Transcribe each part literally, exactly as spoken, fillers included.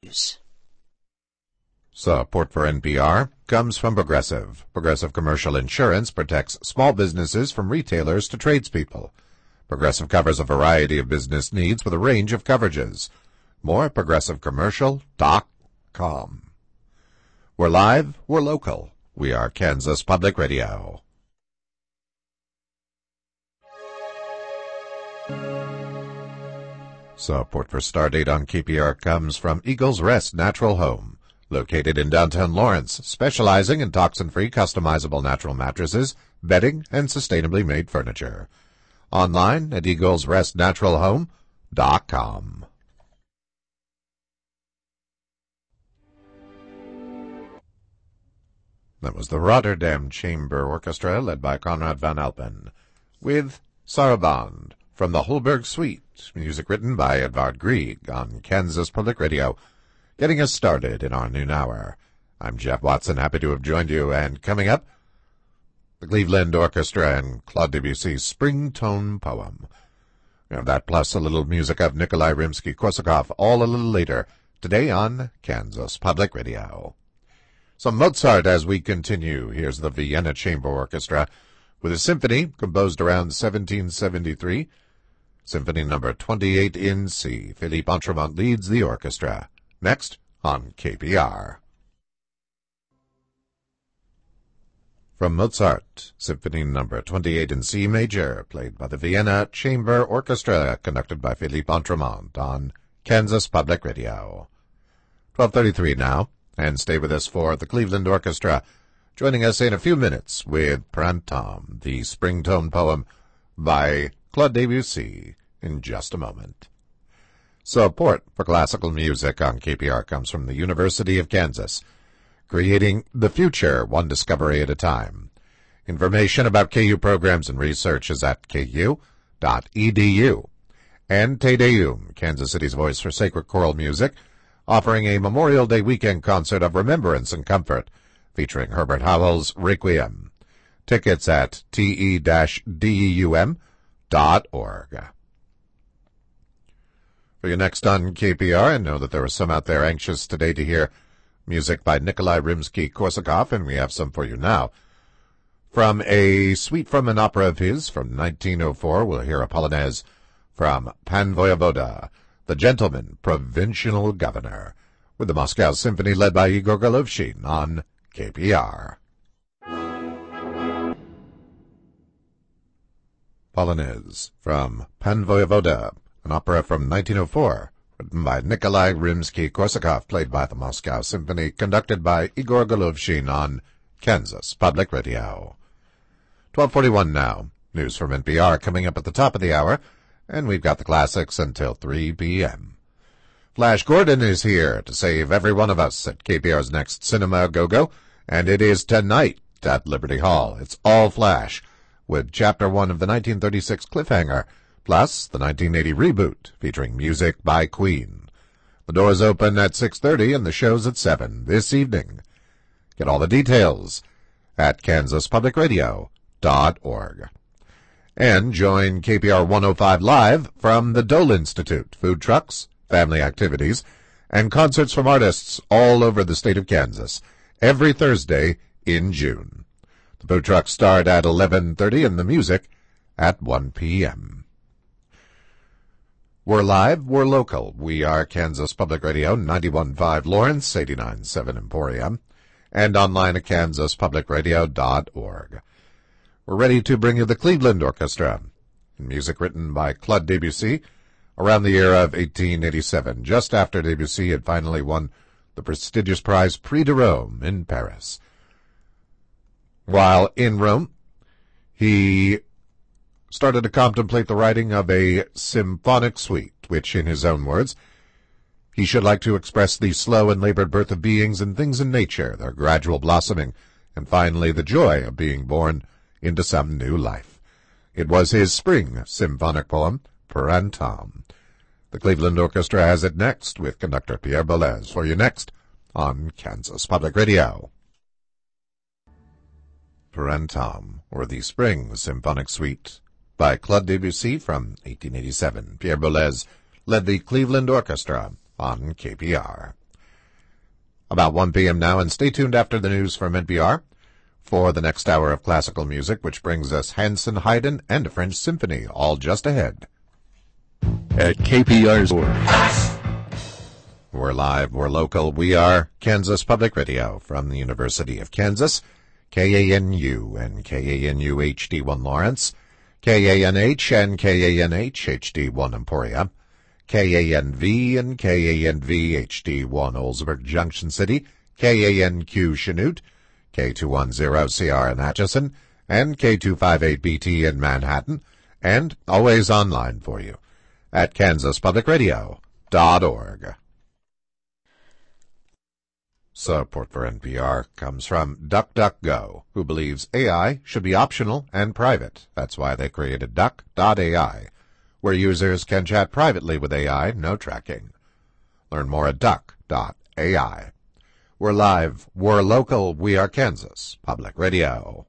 News. Support for N P R comes from Progressive. Progressive Commercial Insurance protects small businesses from retailers to tradespeople. Progressive covers a variety of business needs with a range of coverages. More at progressive commercial dot com. We're live, we're local. We are Kansas Public Radio. Support for Stardate on K P R comes from Eagles Rest Natural Home. Located in downtown Lawrence, specializing in toxin-free customizable natural mattresses, bedding, and sustainably made furniture. Online at eagles rest natural home dot com. That was the Rotterdam Chamber Orchestra, led by Conrad van Alpen, with Saraband from the Holberg Suite, music written by Edvard Grieg on Kansas Public Radio. Getting us started in our noon hour. I'm Jeff Watson, happy to have joined you, and coming up, the Cleveland Orchestra and Claude Debussy's Spring Tone Poem. We have that plus a little music of Nikolai Rimsky-Korsakov all a little later, today on Kansas Public Radio. Some Mozart as we continue. Here's the Vienna Chamber Orchestra with a symphony composed around seventeen seventy-three. Symphony number twenty-eight in C. Philippe Entremont leads the orchestra. Next on K P R. From Mozart, Symphony number twenty-eight in C major, played by the Vienna Chamber Orchestra, conducted by Philippe Entremont on Kansas Public Radio. twelve thirty-three now, and stay with us for the Cleveland Orchestra, joining us in a few minutes with Printemps, the Spring Tone Poem by Claude Debussy, in just a moment. Support for classical music on K P R comes from the University of Kansas, creating the future one discovery at a time. Information about K U programs and research is at k u dot e d u. And Te Deum, Kansas City's voice for sacred choral music, offering a Memorial Day weekend concert of remembrance and comfort, featuring Herbert Howell's Requiem. Tickets at t e dash deum dot org. For you next on K P R, I know that there are some out there anxious today to hear music by Nikolai Rimsky-Korsakov, and we have some for you now. From a suite from an opera of his from nineteen oh four, we'll hear a Polonaise from Pan Voyevoda, the Gentleman Provincial Governor, with the Moscow Symphony led by Igor Golovshin on K P R. Polonaise from Pan Voyevoda, an opera from nineteen oh four, written by Nikolai Rimsky-Korsakov, played by the Moscow Symphony, conducted by Igor Golovshin on Kansas Public Radio. twelve forty-one now. News from N P R coming up at the top of the hour, and we've got the classics until three p.m. Flash Gordon is here to save every one of us at K P R's next Cinema Go-Go, and it is tonight at Liberty Hall. It's all Flash, with Chapter one of the nineteen thirty-six Cliffhanger, plus the nineteen eighty reboot, featuring music by Queen. The doors open at six thirty and the show's at seven this evening. Get all the details at kansas public radio dot org. And join K P R one oh five Live from the Dole Institute, food trucks, family activities, and concerts from artists all over the state of Kansas, every Thursday in June. The food trucks start at eleven thirty and the music at one p.m. We're live, we're local. We are Kansas Public Radio, ninety-one point five Lawrence, eighty-nine point seven Emporium, and online at kansas public radio dot org. We're ready to bring you the Cleveland Orchestra, music written by Claude Debussy around the year of eighteen eighty-seven, just after Debussy had finally won the prestigious prize Prix de Rome in Paris. While in Rome, he started to contemplate the writing of a symphonic suite, which, in his own words, he should like to express the slow and labored birth of beings and things in nature, their gradual blossoming, and finally the joy of being born into some new life. It was his spring symphonic poem, Printemps. The Cleveland Orchestra has it next with conductor Pierre Boulez for you next on Kansas Public Radio. Printemps, or the Spring Symphonic Suite, by Claude Debussy from eighteen eighty-seven. Pierre Boulez led the Cleveland Orchestra on K P R. About one p.m. now, and stay tuned after the news from N P R for the next hour of classical music, which brings us Hanson, Haydn, and a French symphony, all just ahead. At K P R's Org. We're live, we're local, we are Kansas Public Radio from the University of Kansas, K A N U and K A N U H D one Lawrence, K A N H and K A N H H D one Emporia, K A N V and K A N V H D one Oldsburg Junction City, K A N Q Chanute, K two ten C R in Atchison, and K two fifty-eight B T in Manhattan, and always online for you at kansas public radio dot org. Support for N P R comes from DuckDuckGo, who believes A I should be optional and private. That's why they created duck dot A I, where users can chat privately with A I, no tracking. Learn more at duck dot A I. We're live, we're local, we are Kansas Public Radio.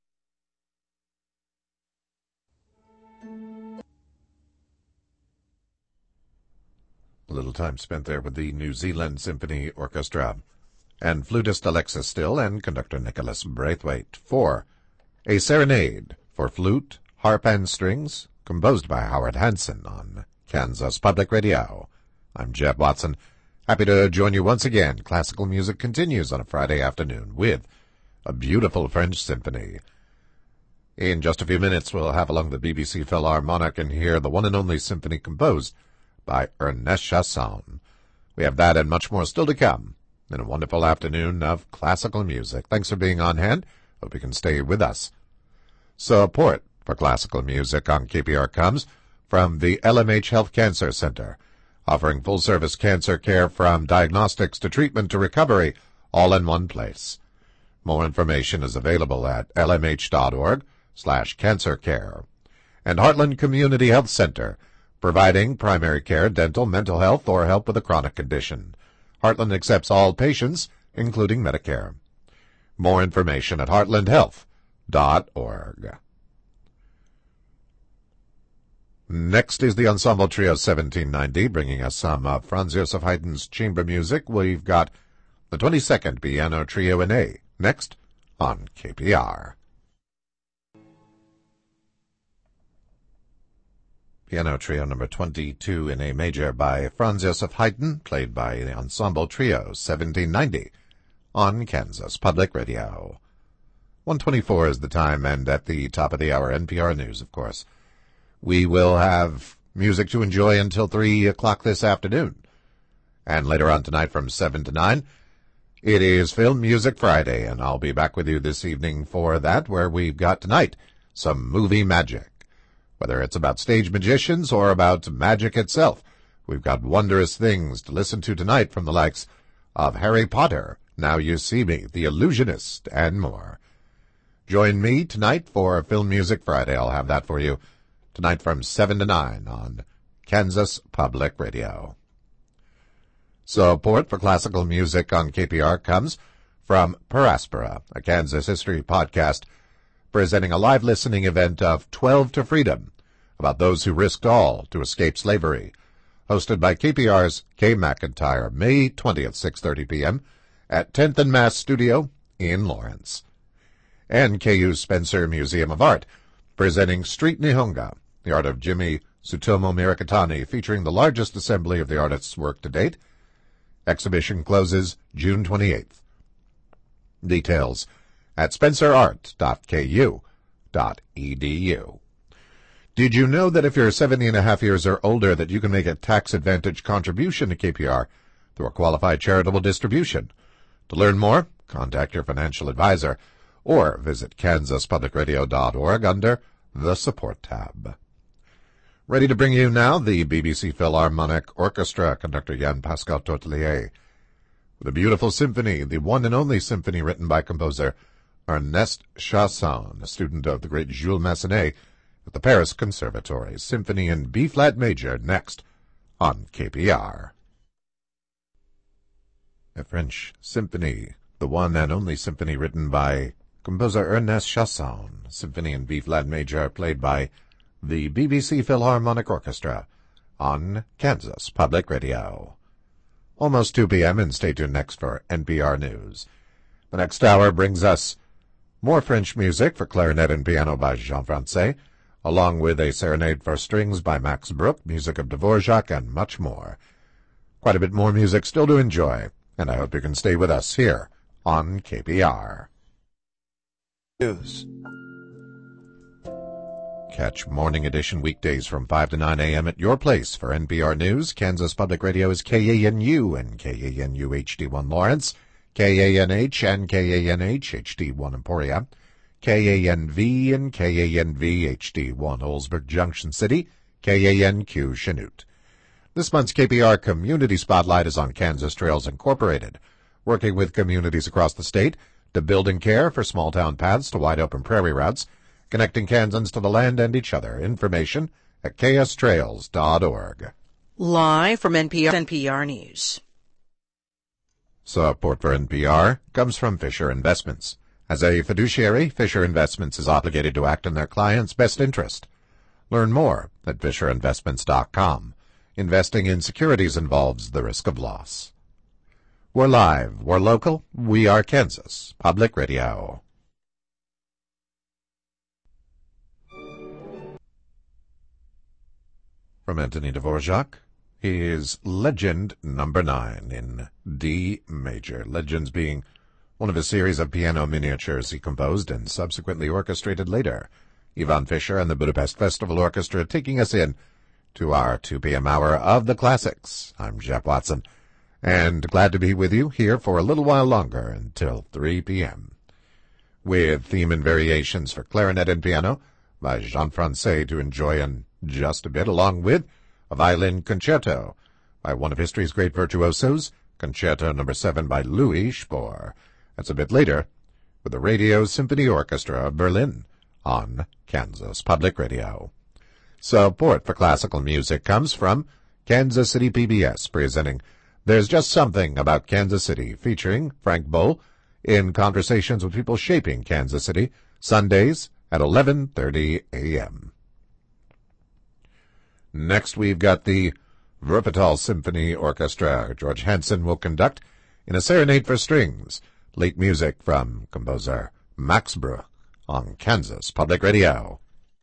A little time spent there with the New Zealand Symphony Orchestra and flutist Alexis Still and conductor Nicholas Braithwaite for A Serenade for Flute, Harp, and Strings, composed by Howard Hanson on Kansas Public Radio. I'm Jeb Watson, happy to join you once again. Classical music continues on a Friday afternoon with a beautiful French symphony. In just a few minutes, we'll have along the B B C Philharmonic and hear the one and only symphony composed by Ernest Chausson. We have that and much more still to come in a wonderful afternoon of classical music. Thanks for being on hand. Hope you can stay with us. Support for classical music on K P R comes from the L M H Health Cancer Center, offering full-service cancer care from diagnostics to treatment to recovery, all in one place. More information is available at lmh.org slash cancer care. And Heartland Community Health Center, providing primary care, dental, mental health, or help with a chronic condition. Heartland accepts all patients, including Medicare. More information at heartland health dot org. Next is the Ensemble Trio seventeen ninety, bringing us some of Franz Joseph Haydn's chamber music. We've got the twenty-second Piano Trio in A, next on K P R. Piano Trio number twenty-two in A major by Franz Joseph Haydn, played by the Ensemble Trio seventeen ninety on Kansas Public Radio. one twenty-four is the time, and at the top of the hour, N P R News, of course. We will have music to enjoy until three o'clock this afternoon. And later on tonight from seven to nine, it is Film Music Friday, and I'll be back with you this evening for that, where we've got tonight some movie magic. Whether it's about stage magicians or about magic itself, we've got wondrous things to listen to tonight from the likes of Harry Potter, Now You See Me, The Illusionist, and more. Join me tonight for Film Music Friday. I'll have that for you tonight from seven to nine on Kansas Public Radio. Support for classical music on K P R comes from Paraspora, a Kansas history podcast, presenting a live listening event of twelve to Freedom, about those who risked all to escape slavery, hosted by K P R's Kay McIntyre, May twentieth, six thirty p.m. at tenth and Mass Studio in Lawrence. And K U's Spencer Museum of Art, presenting Street Nihonga, the art of Jimmy Tsutomu Mirikatani, featuring the largest assembly of the artist's work to date. Exhibition closes June twenty-eighth. Details at spencer art dot k u dot e d u. Did you know that if you're seventy and a half years or older that you can make a tax-advantaged contribution to K P R through a qualified charitable distribution? To learn more, contact your financial advisor or visit kansas public radio dot org under the Support tab. Ready to bring you now the B B C Philharmonic Orchestra, conductor Jean-Pascal Tortelier, with a beautiful symphony, the one and only symphony written by composer Ernest Chausson, a student of the great Jules Massenet at the Paris Conservatory. Symphony in B-flat major, next on K P R. A French symphony, the one and only symphony written by composer Ernest Chausson, symphony in B-flat major, played by the B B C Philharmonic Orchestra on Kansas Public Radio. almost two p.m., and stay tuned next for N P R News. The next hour brings us more French music for clarinet and piano by Jean Francais, along with a serenade for strings by Max Bruch, music of Dvorak, and much more. Quite a bit more music still to enjoy, and I hope you can stay with us here on K P R. News. Catch Morning Edition weekdays from five to nine a.m. at your place for N P R News. Kansas Public Radio is K A N U and K A N U H D one Lawrence, K A N H and K A N H H D one Emporia, K A N V and K A N V H D one Oldsburg Junction City, K A N Q Chanute. This month's K P R Community Spotlight is on Kansas Trails Incorporated, working with communities across the state to build and care for small-town paths to wide-open prairie routes, connecting Kansans to the land and each other. Information at k s trails dot org. Live from N P R, N P R News. Support for N P R comes from Fisher Investments. As a fiduciary, Fisher Investments is obligated to act in their clients' best interest. Learn more at fisher investments dot com. Investing in securities involves the risk of loss. We're live, we're local, we are Kansas Public Radio. From Anthony Dvorak, is Legend number nine in D major. Legends being one of a series of piano miniatures he composed and subsequently orchestrated later. Ivan Fischer and the Budapest Festival Orchestra taking us in to our two p.m. hour of the classics. I'm Jeff Watson, and glad to be with you here for a little while longer until three p.m. with theme and variations for clarinet and piano by Jean Francais to enjoy in just a bit, along with a violin concerto by one of history's great virtuosos, Concerto number seven by Louis Spohr. That's a bit later with the Radio Symphony Orchestra of Berlin on Kansas Public Radio. Support for classical music comes from Kansas City P B S, presenting There's Just Something About Kansas City, featuring Frank Bull in conversations with people shaping Kansas City, Sundays at eleven thirty a.m. Next, we've got the Wuppertal Symphony Orchestra. George Hansen will conduct in a serenade for strings, late music from composer Max Bruch on Kansas Public Radio.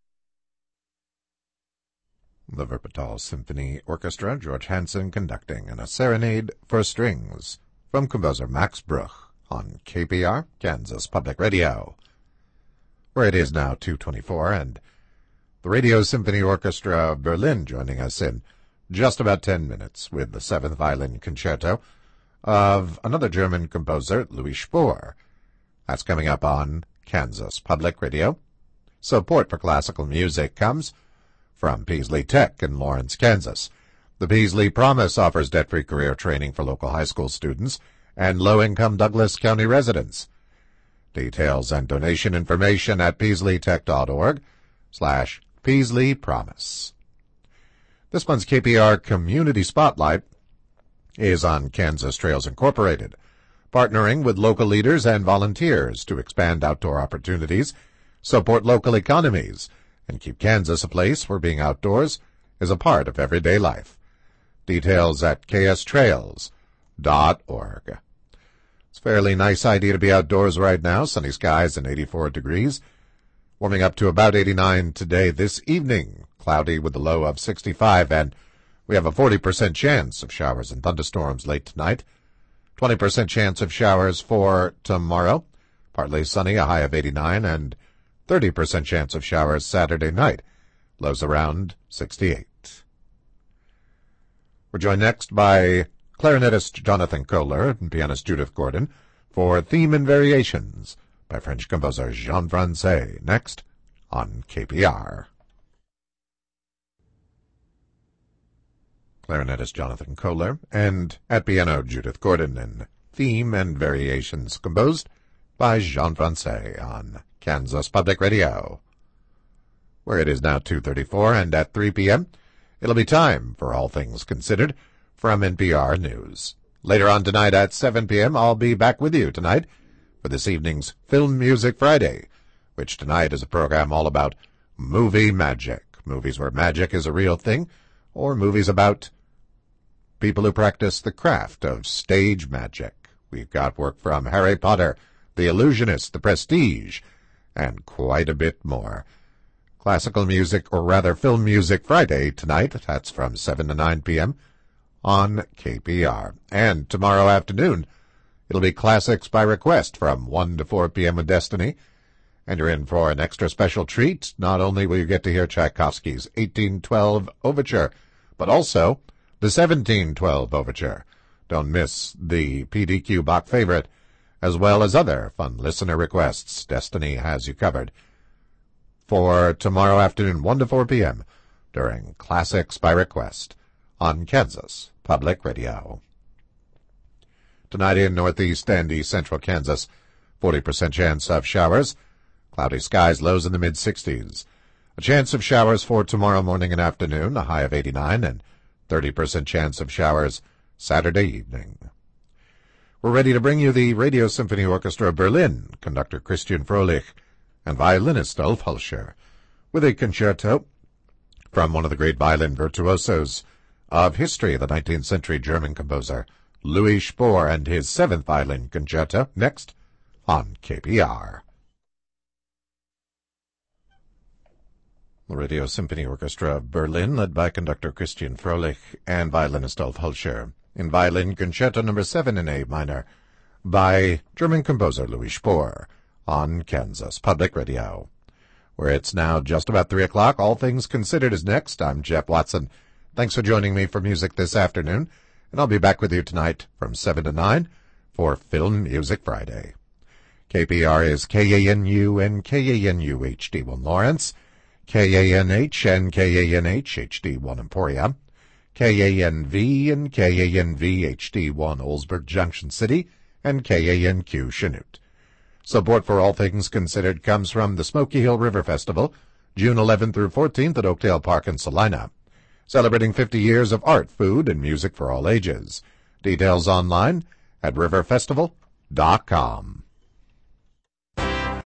The Wuppertal Symphony Orchestra, George Hansen conducting in a serenade for strings from composer Max Bruch on K P R, Kansas Public Radio, where it is now two twenty-four, and the Radio Symphony Orchestra of Berlin joining us in just about ten minutes with the seventh violin concerto of another German composer, Louis Spohr. That's coming up on Kansas Public Radio. Support for classical music comes from Peaslee Tech in Lawrence, Kansas. The Peaslee Promise offers debt-free career training for local high school students and low-income Douglas County residents. Details and donation information at peaslee tech dot org slash Peaslee Promise. This month's K P R Community Spotlight is on Kansas Trails Incorporated, partnering with local leaders and volunteers to expand outdoor opportunities, support local economies, and keep Kansas a place where being outdoors is a part of everyday life. Details at k s trails dot org. It's a fairly nice idea to be outdoors right now. Sunny skies and eighty-four degrees. Warming up to about eighty-nine today this evening. Cloudy with a low of sixty-five, and we have a forty percent chance of showers and thunderstorms late tonight. twenty percent chance of showers for tomorrow. Partly sunny, a high of eighty-nine, and thirty percent chance of showers Saturday night. Lows around sixty-eight. We're joined next by clarinetist Jonathan Kohler and pianist Judith Gordon for Theme and Variations by French composer Jean Francais, next on K P R. Clarinetist Jonathan Kohler and at piano Judith Gordon in Theme and Variations composed by Jean Francais on Kansas Public Radio, where it is now two thirty-four, and at three p.m. it'll be time for All Things Considered from N P R News. Later on tonight at seven p.m. I'll be back with you tonight for this evening's Film Music Friday, which tonight is a program all about movie magic. Movies where magic is a real thing, or movies about people who practice the craft of stage magic. We've got work from Harry Potter, The Illusionist, The Prestige, and quite a bit more. Classical music, or rather film music Friday tonight. That's from seven to nine p.m. on K P R. And tomorrow afternoon, it'll be Classics by Request from one to four p.m. with Destiny. And you're in for an extra special treat. Not only will you get to hear Tchaikovsky's eighteen twelve Overture, but also the seventeen twelve Overture. Don't miss the P D Q Bach favorite, as well as other fun listener requests. Destiny has you covered. For tomorrow afternoon, one to four p.m., during Classics by Request on Kansas Public Radio. Tonight in northeast and east central Kansas, forty percent chance of showers. Cloudy skies, lows in the mid-sixties. A chance of showers for tomorrow morning and afternoon, a high of eighty-nine, and thirty percent chance of showers Saturday evening. We're ready to bring you the Radio Symphony Orchestra of Berlin, conductor Christian Froelich, and violinist Ulf Hulscher, with a concerto from one of the great violin virtuosos of history, the nineteenth century German composer Louis Spohr, and his seventh violin concerto, next on K P R. The Radio Symphony Orchestra of Berlin, led by conductor Christian Froelich and violinist Ulf Hulscher, in violin concerto number seven in A minor by German composer Louis Spohr on Kansas Public Radio. Where it's now just about three o'clock, All Things Considered is next. I'm Jeff Watson. Thanks for joining me for music this afternoon, and I'll be back with you tonight from seven to nine for Film Music Friday. K P R is K A N U and K A N U H D one Lawrence, K A N H and K A N H H D one Emporia, K A N V and K A N V H D one Oldsburg Junction City, and K A N Q Chanute. Support for All Things Considered comes from the Smoky Hill River Festival, June eleventh through fourteenth at Oakdale Park in Salina, celebrating fifty years of art, food, and music for all ages. Details online at river festival dot com.